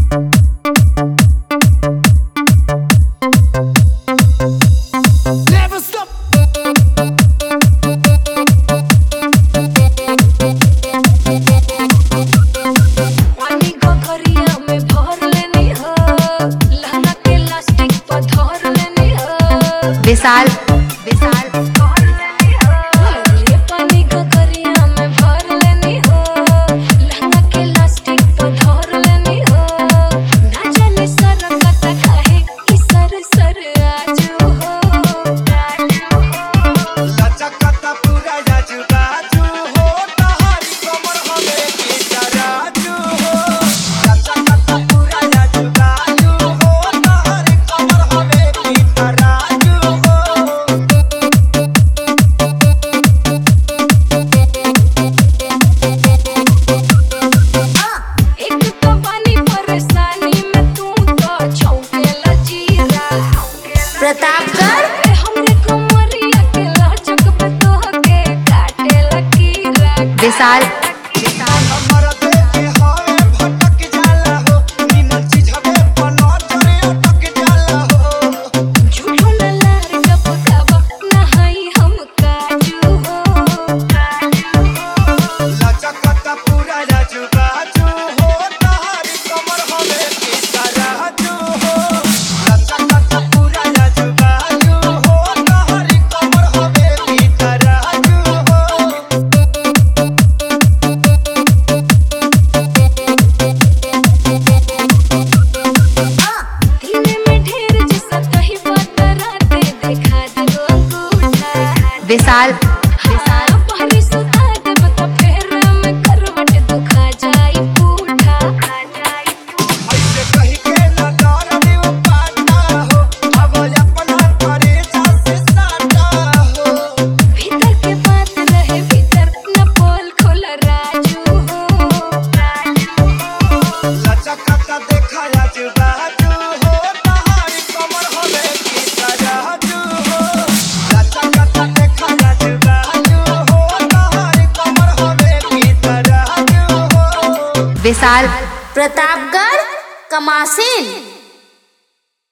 विशाल विशाल पानी का करिया में भर लेनी हो, लहंगा के लास्टिक पर धर लेनी हो, ना जाने सरकता काहे कि सर सर आजू हो, लचकता पूरा आजू बाजू हो, तोहरी कमर हमें की तराजू हो, लचकता पूरा आजू बाजू हो, तोहरी कमर हमें की तराजू हो। एक तो पानी परेशानी में तू तो छौकेला जीरा, प्रतापगढ़ हमरे कमरिया के लचक पे तोहके काटेला कीड़ा। विशाल हमर देह हवे भटक जाला हो, निमन चीज हवे पनोचरे अटक जाला हो। झूठो न लार कपकावा नहाई हम काजू हो, लचकता पूरा आजू बाजू हो, तोहरी कमर हमें की तराजू हो, लचकता पूरा आजू बाजू हो, तोहरी कमर हमें की तराजू हो। दिन में ढेर जैसा कहीं बात राते देखा दिलो अंगूठा। विशाल विशाल पहरी सुता देब त फेर में करवट दुखा जाई पूठा। ऐसे कहीं के न डरनी वो पाता हो, अब अपना परेचा से साटा हो। भीतर के बात रहे भीतर न पोल खोल राजू हो, लचकता देखा आजू बाजू हो, तोहरी कमर हमें की तराजू हो, लचकता देखा आजू बाजू हो, तोहरी कमर हमें की तराजू हो। विशाल प्रतापगढ़ कमासिन।